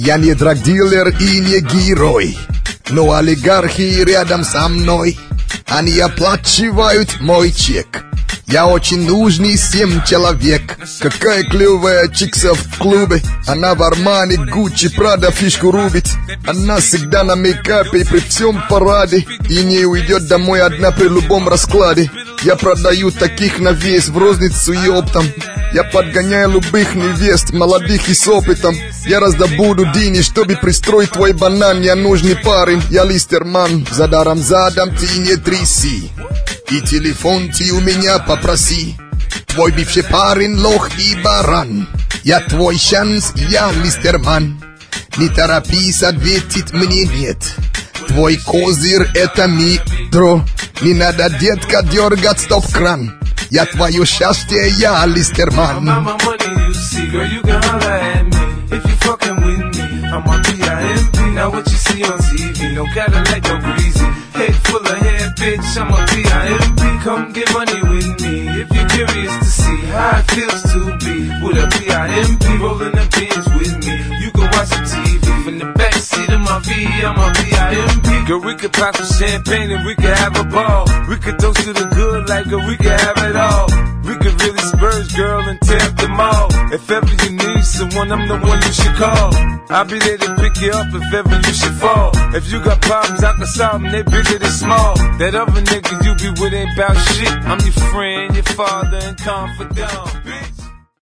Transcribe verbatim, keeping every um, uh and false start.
Я не драгдилер и не герой, но олигархи рядом со мной. Они оплачивают мой чек. Я очень нужный всем человек. Какая клевая чикса в клубе. Она в Армани, Гуччи, Прада фишку рубит. Она всегда на мейкапе при всем параде. И не уйдет домой одна при любом раскладе. Я продаю таких на вес в розницу и оптом. Я подгоняю любых невест, молодых и с опытом. Я раздобуду денег, чтобы пристроить твой банан. Я нужный парень, я листерман. За даром задом ты не тряси. И телефон ты у меня попроси. Твой бывший парень лох и баран. Я твой шанс, я листерман. Не торопись, ответить мне нет. Твой козырь это метро. Не надо, детка, дергать стоп-кран. Я твое счастье, я листерман. Now what you see on T V, no Cadillac, no greasy. Head full of hair, bitch, I'm a P I M P. Come get money with me, if you're curious to see how it feels to be with a P I M P. Rolling the pins with me, you can watch the T V from the backseat of my V, I'm a P I M P. Girl, we could pop some champagne and we could have a ball. We could toast to the good like girl, we could have it all. We could really spurge, girl, and tear up the mall. If ever you need someone, I'm the one you should call. I'll be there to pick you up if ever you should fall. If you got problems, I can solve them, they bigger than small. That other nigga you be with ain't bout shit. I'm your friend, your father, and confidant, bitch.